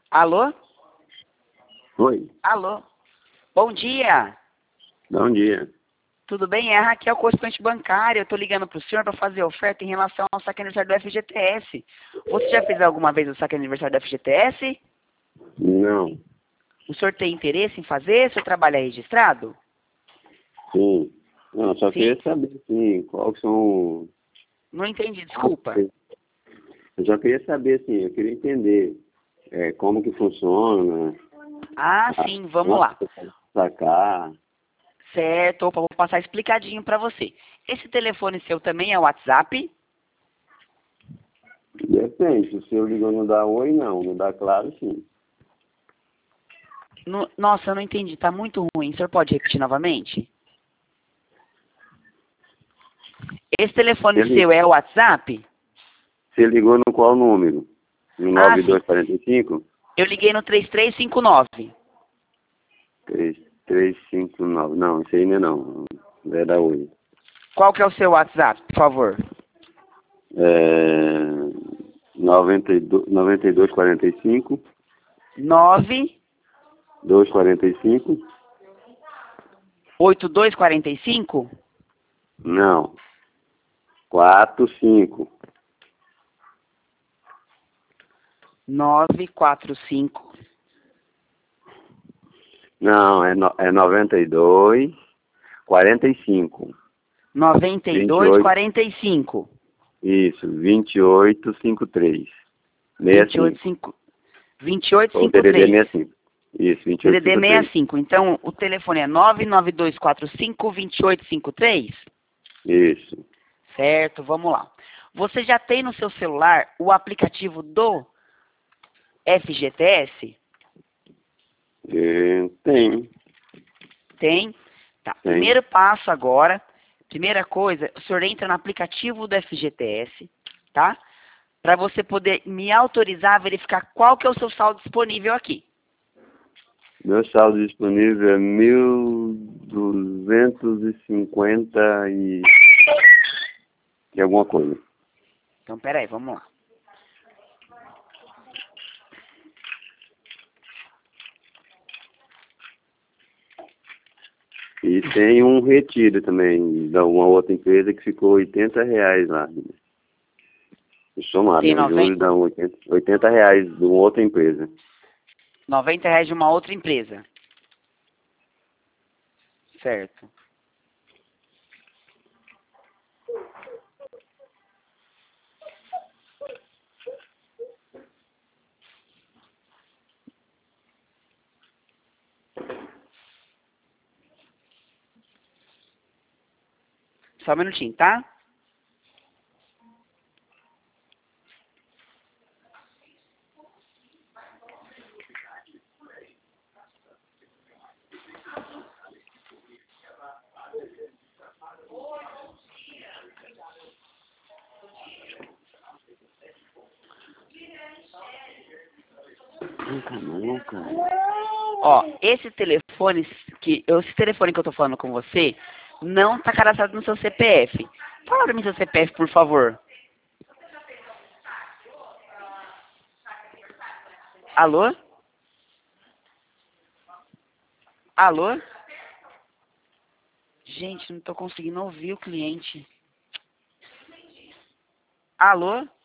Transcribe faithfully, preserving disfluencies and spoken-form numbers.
Alô? Oi, Alô? Bom dia. bom dia. Tudo bem? É a Raquel, correspondente bancária. Eu tô ligando pro senhor para fazer oferta em relação ao saque aniversário do F G T S. Você já fez alguma vez o saque aniversário do F G T S? Não, O senhor tem interesse em fazer? O senhor trabalha registrado? sim. Não, só Sim? queria saber, assim, qual que são... Não entendi, desculpa. Eu só queria saber, assim, eu queria entender é, como que funciona, Ah, a, sim, vamos quanto lá. que eu posso sacar. Certo, opa, vou passar explicadinho para você. Esse telefone seu também é o WhatsApp? Depende, se eu ligo não dá oi, não. Não dá claro, sim. No- Nossa, eu não entendi, tá muito ruim. O senhor pode repetir novamente? Esse telefone Ele, seu é o WhatsApp? você ligou no qual número? No Ah, nove sim. dois quatro cinco? Eu liguei no três três cinco nove. três três cinco nove. Não, isso aí ainda não. Não é da oi. Qual que é o seu WhatsApp, por favor? É... noventa e dois, noventa e dois, quarenta e cinco, nove dois quarenta e cinco. oito dois quatro cinco? Não. Quatro, cinco. nove quatro cinco. Não, é, no, é noventa e dois, quarenta e cinco. noventa e vinte e dois oito. quarenta e cinco. Isso, vinte e oito, cinquenta e três. vinte e oito sessenta e cinco. cinco. vinte e oito Ou cinquenta e D D D três. sessenta e cinco. Isso, vinte e D D oito, D cinquenta e sessenta e três. cinco. Então, o telefone é nove nove dois quatro cinco, dois oito cinco três? Isso. Certo, vamos lá. Você já tem no seu celular o aplicativo do F G T S? É, tem, Tem? Tá. tem. Primeiro passo agora, primeira coisa, o senhor entra no aplicativo do F G T S, tá? Para você poder me autorizar a verificar qual que é o seu saldo disponível aqui. Meu saldo disponível é mil duzentos e cinquenta e... e alguma coisa. Então, peraí, vamos lá. E tem um retiro também, da uma outra empresa que ficou oitenta reais lá. Somado, Tem né? O juros noventa, dá oitenta, oitenta reais de uma outra empresa. noventa reais de uma outra empresa. Certo. Só um minutinho, tá? Nunca não, cara. Ó, esse telefone que esse telefone que eu tô falando com você não tá cadastrado no seu C P F. Fala pra mim seu C P F, por favor. Alô? Alô? Gente, não tô conseguindo ouvir o cliente. Alô?